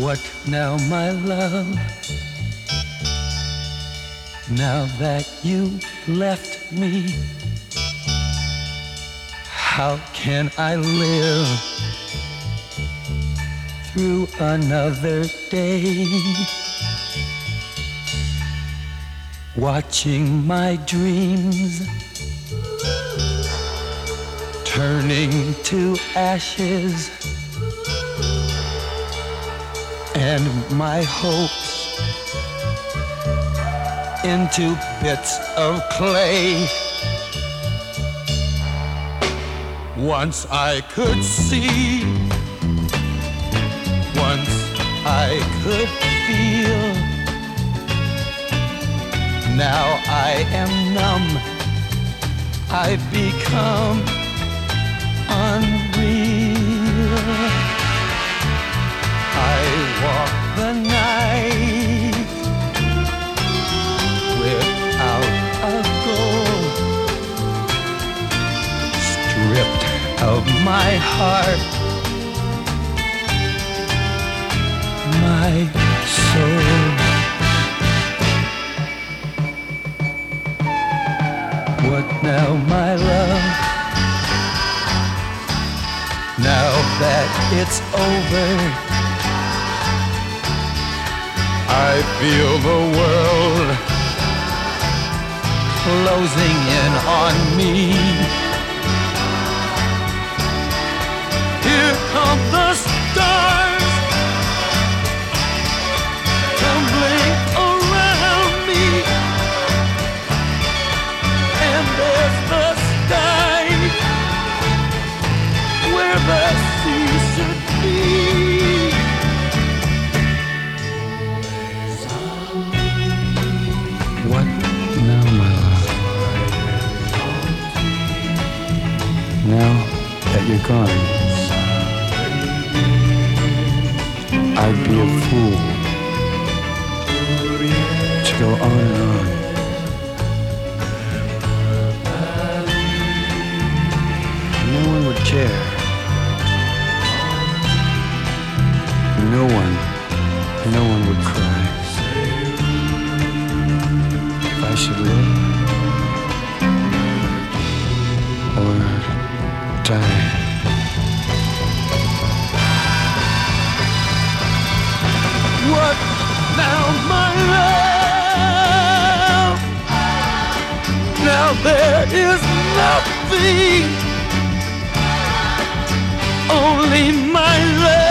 What now, my love? Now that you left me, how can I live through another day? Watching my dreams turning to ashes, and my hopes into bits of clay. Once I could see, once I could feel, now I am numb, I've become unreal. I walk the night without a goal, stripped of my heart, my soul. What now, my love? Now that it's over, I feel the world closing in on me. Here come the stars tumbling around me, and there's the sky where the sea should be. What now, my love? Now that you're gone, I'd be a fool to go on and on. No one would care. No one would cry. If I should live or die. What now, my love? Now there is nothing, only my love.